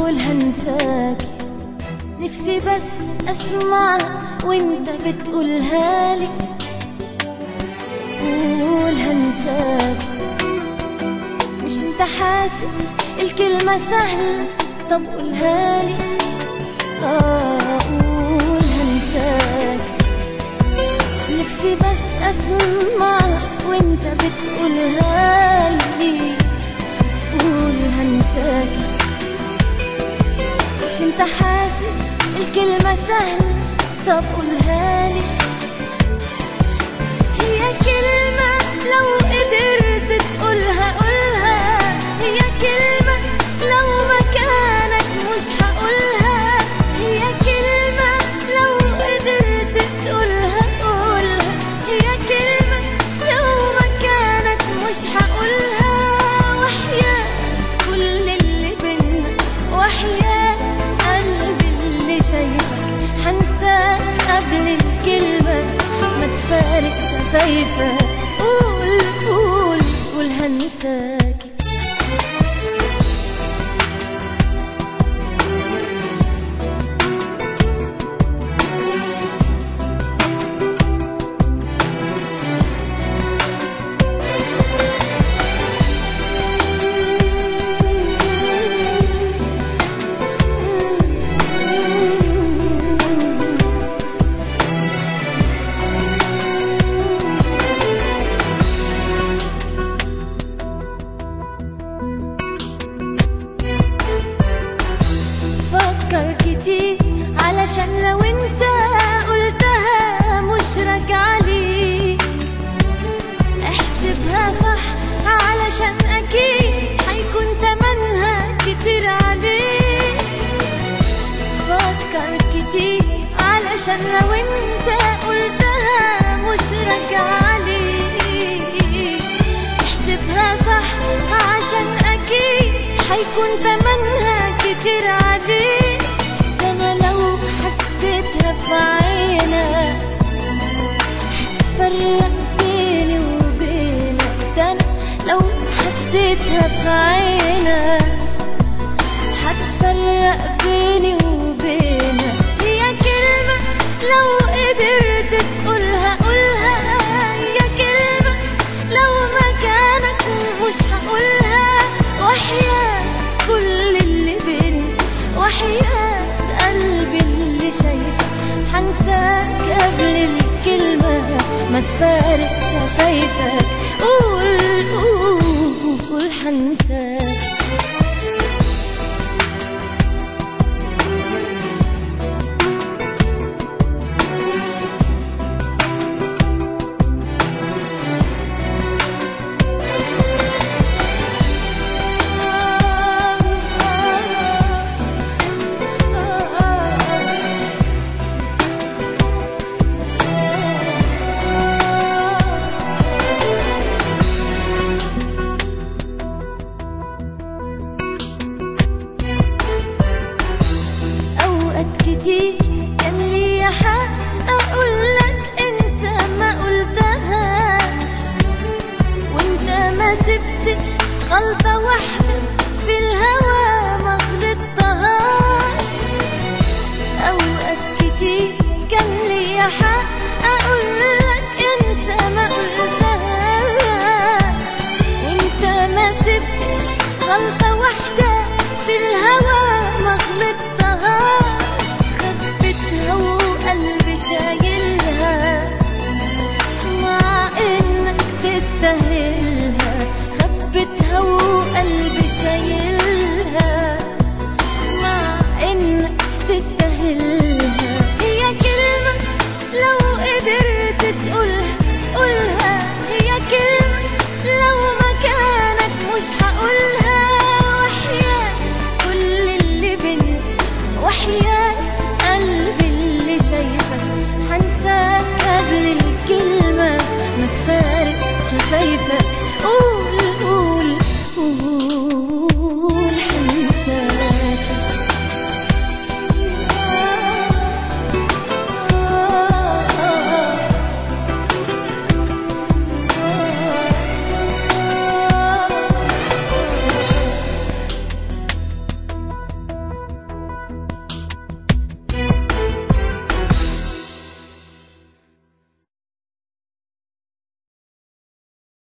قول هنساكي، نفسي بس اسمعها وانت بتقولها لي. قول هنساكي، مش انت حاسس الكلمة سهلة؟ طب قولها لي. قول هنساكي، نفسي بس اسمعها وانت بتقولها لي. قول هنساكي، مش انت حاسس الكلمة سهلة؟ طب قولها لي. هي كلمة لو قدرت تقولها قولها، هي كلمة لو مكانك مش هقولها، هي كلمة لو قدرت تقولها قولها، هي كلمة لو مكانك مش هقولها. وحياة كل اللي بينا، وحياة قلبي اللي شايفك، هنساك قبل الكلمة ما تفارق شفايفك. قول قول قول هنساكي. فكر كتير علشان لو انت قلتها مش راجعة ليك، احسبها صح علشان اكيد هيكون تمنها كتير عليك. فكر كتير علشان لو انت قلتها مش راجعة ليك، احسبها صح عشان اكيد هيكون تمنها كتير عليك. ده انا لو حسيتها في عينك هتفرق بيني وبينك، ده انا لو حسيتها في عينك هتفرق بيني وبينك. هي كلمة لو قدرت تقولها قولها، هي كلمة لو مكانك مش هقولها. وحياة كل اللي بينا، وحياة قلبي اللي شايفك، هنساك قبل الكلمة ما تفارق شفايفك. قول قول قول هنساك. كتير كان ليا حق اقولك انسى ما قلتهاش، وانت ما سبتش غلطة واحدة